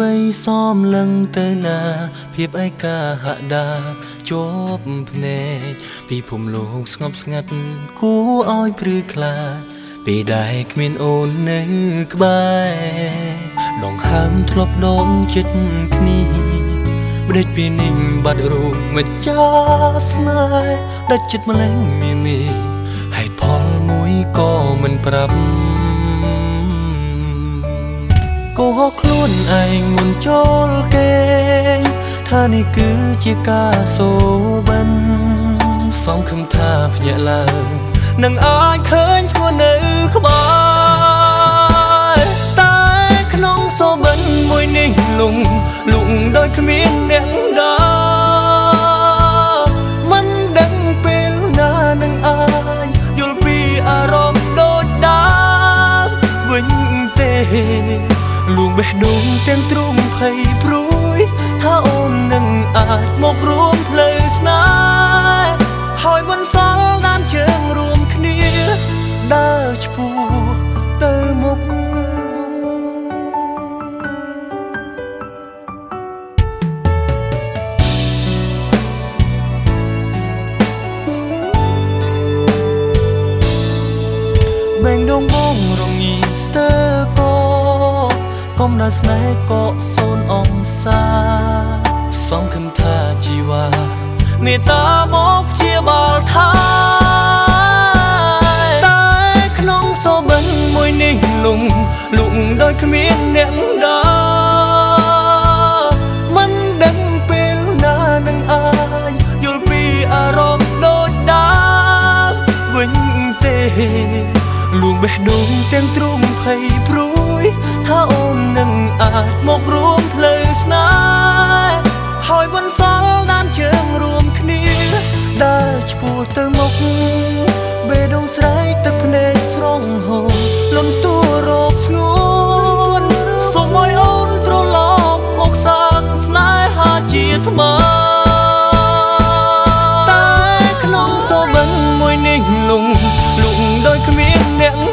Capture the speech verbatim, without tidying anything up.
បីซ้อมលឹងទៅណាភាពឯកាហដាជាប់ភ្នែកពីភូមិលោកស្ងប់ស្ងាត់គួរឲ្យព្រឺខ្លាចពេលដែលគ្មានអូននៅក្បែរដងហើមធ្លាប់ដងចិត្តគ្នាបដិចពីនេះបាត់រូបមកចាស្នេហ៍ដាច់ចិត្តម្លេះមានមានហេតុផលមួយក៏មិនប្រាប់កុហកខ្លួនឯងមុនចូលគេងថានេះគឺជាការសូបិនសង្ឃឹមថាភ្ញាក់ឡើងនឹងអាចឃើញស្គួរនៅក្បែរតែក្នុងសូបិនមួយនេះលងលងដោយគ្មានអ្នកដើរមិនដឹងពេលណានឹងអាចយល់ពីអារម្មណ៍ដូចដើមវិញទេលួងបេះដូងទាំងទ្រូងភ័យព្រួយថាអូននឹងអាចមករួមផ្លូវស្នេហ៍ហើយមិនសល់ដានជើងរួមគ្នាដើរឆ្ពោះទៅមុខបេងដងបងរងីស្ទើកកុំដល់ស្នេហ៍ក៏សូនអង្សាសង្ឃឹមថាជីវ៉ាមេត្តាមកព្យាបាលថាតែក្នុងសូបិនមួយនេះលងលងដោយគ្មានអ្នកដើរមិនដឹងពេលណានឹងអាចយល់ពីអារម្មណ៍ដូចដើមវិញទេលួងបេះដូងទាំងទ្រូងភ័យព្រួយថាអូននឹងអាចមករួមផ្លូវស្នេហ៍ហើយមិនសល់ដានជើងរួមគ្នាដើរឆ្ពោះទៅមុខបេះដូងស្រែកទឹកភ្នែកស្រងហូរលំទួរោគស្ងួនសូមឲ្យអូនត្រឡប់មកសាងស្នេហាជាថ្មីតែក្នុងសូបិនមួយនេះលងលងដោយគ្មានអ្នក